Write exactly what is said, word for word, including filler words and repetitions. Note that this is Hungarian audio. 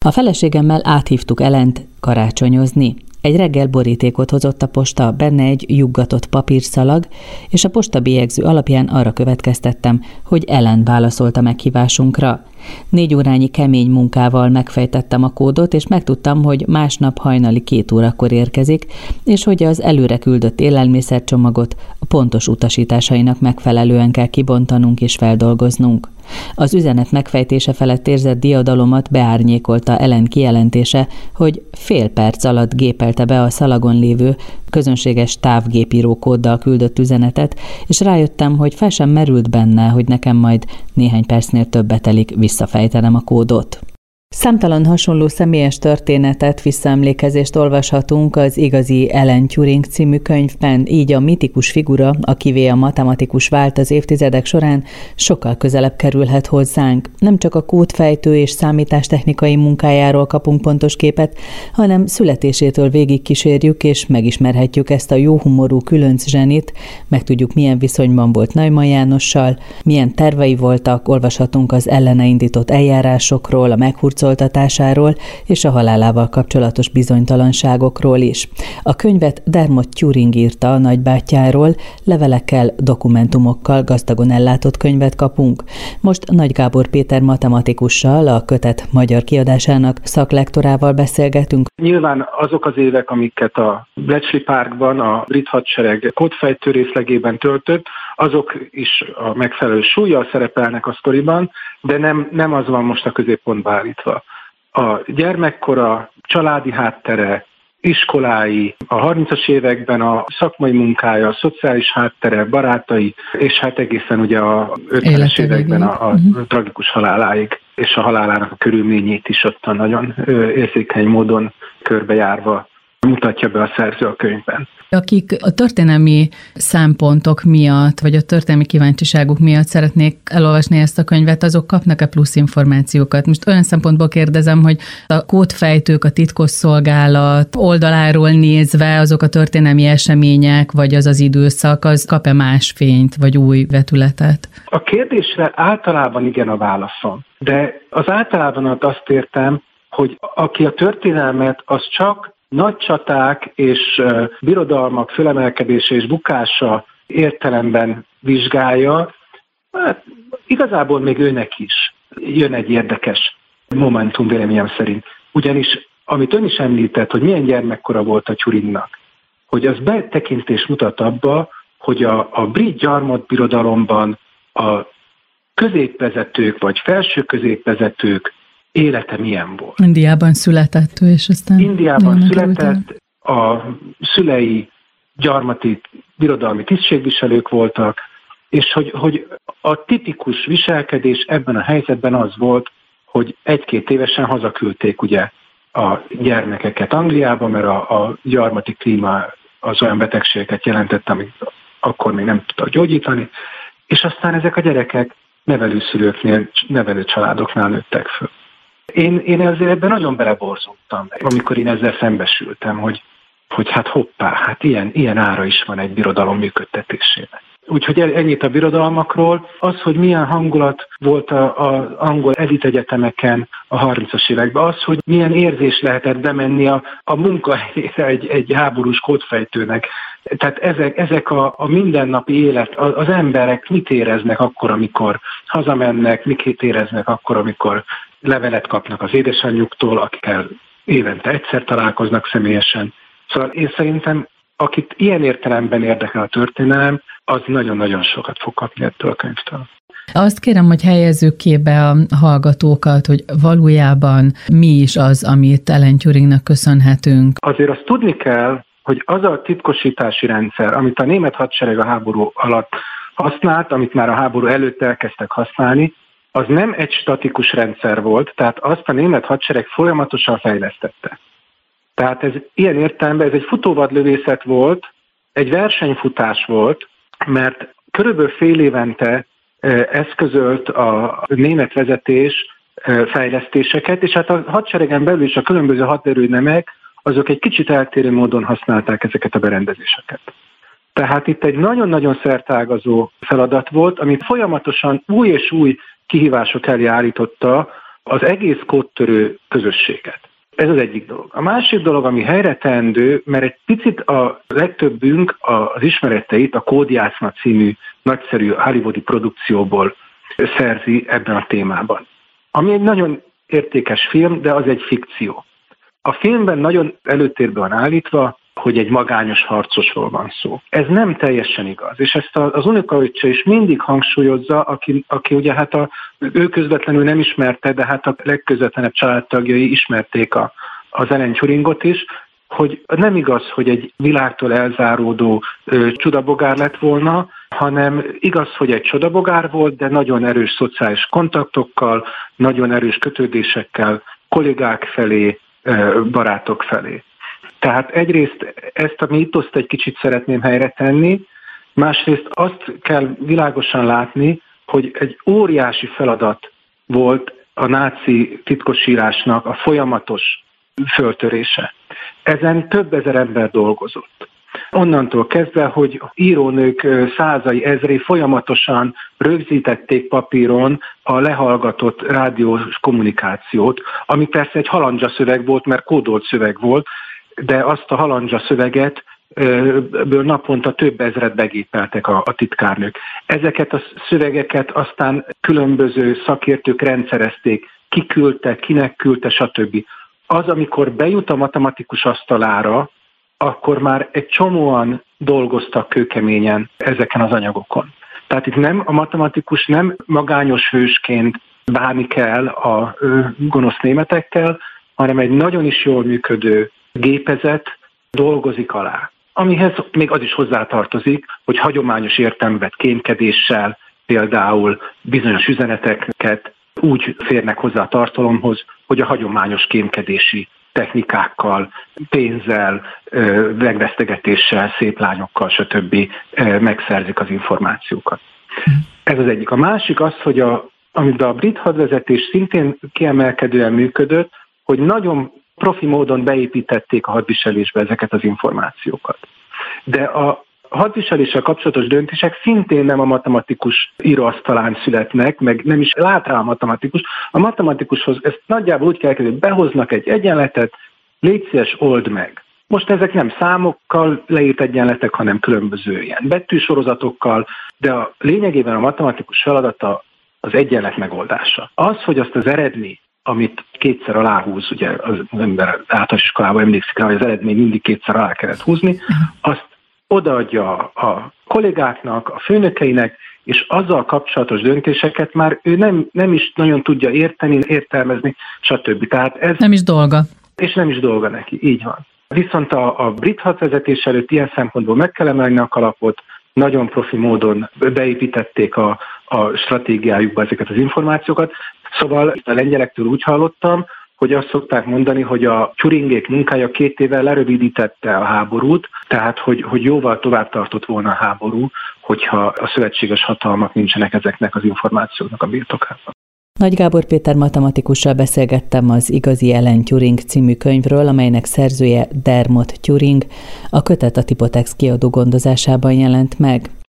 A feleségemmel áthívtuk Ellent karácsonyozni. Egy reggel borítékot hozott a posta, benne egy juggatott papírszalag, és a postabélyegző alapján arra következtettem, hogy Ellen válaszolt a meghívásunkra. Négy órányi kemény munkával megfejtettem a kódot, és megtudtam, hogy másnap hajnali két órakor érkezik, és hogy az előre küldött élelmiszercsomagot a pontos utasításainak megfelelően kell kibontanunk és feldolgoznunk. Az üzenet megfejtése felett érzett diadalomat beárnyékolta Ellen kijelentése, hogy fél perc alatt gépelte be a szalagon lévő közönséges távgépíró kóddal küldött üzenetet, és rájöttem, hogy fel sem merült benne, hogy nekem majd néhány percnél többet telik visszafejtenem a kódot. Számtalan hasonló személyes történetet, visszaemlékezést olvashatunk az Igazi Alan Turing című könyvben, így a mitikus figura, akivé a matematikus vált az évtizedek során, sokkal közelebb kerülhet hozzánk. Nem csak a kódfejtő és számítástechnikai munkájáról kapunk pontos képet, hanem születésétől végig kísérjük és megismerhetjük ezt a jóhumorú különc zsenit, megtudjuk, milyen viszonyban volt Neumann Jánossal, milyen tervei voltak, olvashatunk az ellene indított eljárásokról, a meghurcolt és a halálával kapcsolatos bizonytalanságokról is. A könyvet Dermot Turing írta a nagybátyjáról, levelekkel, dokumentumokkal gazdagon ellátott könyvet kapunk. Most Nagy Gábor Péter matematikussal, a Kötet magyar kiadásának szaklektorával beszélgetünk. Nyilván azok az évek, amiket a Bletchley Parkban, a brit hadsereg kódfejtő részlegében töltött, azok is a megfelelő súllyal szerepelnek a sztoriban, de nem, nem az van most a középpontba állítva. A gyermekkora, családi háttere, iskolái, a harmincas években a szakmai munkája, a szociális háttere, barátai, és hát egészen ugye a ötvenes években a, a uh-huh. tragikus haláláig, és a halálának a körülményét is ott a nagyon érzékeny módon körbejárva mutatja be a szerző a könyvben. Akik a történelmi szempontok miatt, vagy a történelmi kíváncsiságuk miatt szeretnék elolvasni ezt a könyvet, azok kapnak-e plusz információkat? Most olyan szempontból kérdezem, hogy a kódfejtők, a titkosszolgálat oldaláról nézve azok a történelmi események, vagy az az időszak, az kap-e más fényt, vagy új vetületet? A kérdésre általában igen a válaszom, de az általában azt értem, hogy aki a történelmet, az csak nagy csaták és birodalmak fölemelkedése és bukása értelemben vizsgálja, hát igazából még őnek is jön egy érdekes momentum véleményem szerint. Ugyanis, amit ön is említett, hogy milyen gyermekkora volt a Turingnak, hogy az betekintés mutat abba, hogy a, a brit gyarmatbirodalomban a középvezetők vagy felső középvezetők élete milyen volt. Indiában született ő, és aztán... Indiában született, a szülei gyarmati birodalmi tisztségviselők voltak, és hogy, hogy a tipikus viselkedés ebben a helyzetben az volt, hogy egy-két évesen hazaküldték ugye a gyermekeket Angliába, mert a, a gyarmati klíma az olyan betegségeket jelentett, amit akkor még nem tudtak gyógyítani, és aztán ezek a gyerekek nevelőszülőknél, nevelőcsaládoknál nőttek föl. Én, én ezért ebben nagyon beleborzottam, amikor én ezzel szembesültem, hogy, hogy hát hoppá, hát ilyen, ilyen ára is van egy birodalom működtetésének. Úgyhogy ennyit a birodalmakról. Az, hogy milyen hangulat volt az angol elitegyetemeken a harmincas években, az, hogy milyen érzés lehetett bemenni a, a munkahelyére egy, egy háborús kódfejtőnek. Tehát ezek, ezek a, a mindennapi élet, az emberek mit éreznek akkor, amikor hazamennek, mit éreznek akkor, amikor levelet kapnak az édesanyjuktól, akikkel évente egyszer találkoznak személyesen. Szóval én szerintem, akit ilyen értelemben érdekel a történelem, az nagyon-nagyon sokat fog kapni ettől a könyvtől. Azt kérem, hogy helyezzük képbe a hallgatókat, hogy valójában mi is az, amit Alan Turingnak köszönhetünk. Azért azt tudni kell, hogy az a titkosítási rendszer, amit a német hadsereg a háború alatt használt, amit már a háború előtt elkezdtek használni, az nem egy statikus rendszer volt, tehát azt a német hadsereg folyamatosan fejlesztette. Tehát ez ilyen értelemben ez egy futóvadlövészet volt, egy versenyfutás volt, mert körülbelül fél évente eszközölt a német vezetés fejlesztéseket, és hát a hadseregen belül is a különböző haderőnemek, azok egy kicsit eltérő módon használták ezeket a berendezéseket. Tehát itt egy nagyon-nagyon szerteágazó feladat volt, amit folyamatosan új és új kihívások elé állította az egész kódtörő közösséget. Ez az egyik dolog. A másik dolog, ami helyreteendő, mert egy picit a legtöbbünk az ismereteit a Kódjátszma című nagyszerű hollywoodi produkcióból szerzi ebben a témában. Ami egy nagyon értékes film, de az egy fikció. A filmben nagyon előtérbe van állítva, hogy egy magányos harcosról van szó. Ez nem teljesen igaz, és ezt az unokaöccse is mindig hangsúlyozza, aki, aki ugye hát a, ő közvetlenül nem ismerte, de hát a legközvetlenebb családtagjai ismerték a, az Alan Turingot is, hogy nem igaz, hogy egy világtól elzáródó ö, csodabogár lett volna, hanem igaz, hogy egy csodabogár volt, de nagyon erős szociális kontaktokkal, nagyon erős kötődésekkel, kollégák felé, ö, barátok felé. Tehát egyrészt ezt a mítoszt egy kicsit szeretném helyre tenni, másrészt azt kell világosan látni, hogy egy óriási feladat volt a náci titkosírásnak a folyamatos föltörése. Ezen több ezer ember dolgozott. Onnantól kezdve, hogy írónők százai, ezrei folyamatosan rögzítették papíron a lehallgatott rádiós kommunikációt, ami persze egy halandzsa szöveg volt, mert kódolt szöveg volt, de azt a halandzsa szöveget ből naponta több ezret begépeltek a, a titkárnők. Ezeket a szövegeket aztán különböző szakértők rendszerezték, ki küldte, kinek küldte, stb. Az, amikor bejut a matematikus asztalára, akkor már egy csomóan dolgoztak kőkeményen ezeken az anyagokon. Tehát itt nem a matematikus nem magányos hősként bánni kell a gonosz németekkel, hanem egy nagyon is jól működő gépezet dolgozik alá. Amihez még az is hozzátartozik, hogy hagyományos értelmet kémkedéssel, például bizonyos üzeneteket úgy férnek hozzá a tartalomhoz, hogy a hagyományos kémkedési technikákkal, pénzzel, megvesztegetéssel, szép lányokkal, stb. Megszerzik az információkat. Ez az egyik. A másik az, hogy a, amiben a brit hadvezetés szintén kiemelkedően működött, hogy nagyon profi módon beépítették a hadviselésbe ezeket az információkat. De a hadviseléssel kapcsolatos döntések szintén nem a matematikus íróasztalán születnek, meg nem is lát rá a matematikus. A matematikushoz ezt nagyjából úgy kell kezdeni, hogy behoznak egy egyenletet, légy szíves, old meg. Most ezek nem számokkal leírt egyenletek, hanem különböző ilyen betűsorozatokkal, de a lényegében a matematikus feladata az egyenlet megoldása. Az, hogy azt az eredmény, amit kétszer aláhúz, ugye az ember általános iskolában emlékszik rá, hogy az eredmény mindig kétszer alá kellett húzni, azt odaadja a kollégáknak, a főnökeinek, és azzal kapcsolatos döntéseket már ő nem, nem is nagyon tudja érteni, értelmezni, stb. Tehát ez nem is dolga. És nem is dolga neki, így van. Viszont a, a brit hadvezetés előtt ilyen szempontból meg kell emelni a kalapot, nagyon profi módon beépítették a, a stratégiájukba ezeket az információkat. Szóval a lengyelektől úgy hallottam, hogy azt szokták mondani, hogy a Turingék munkája két évvel lerövidítette a háborút, tehát hogy, hogy jóval tovább tartott volna a háború, hogyha a szövetséges hatalmak nincsenek ezeknek az információknak a birtokában. Nagy Gábor Péter matematikussal beszélgettem az Igazi Alan Turing című könyvről, amelynek szerzője Dermot Turing, a kötet a Tipotex kiadó gondozásában jelent meg.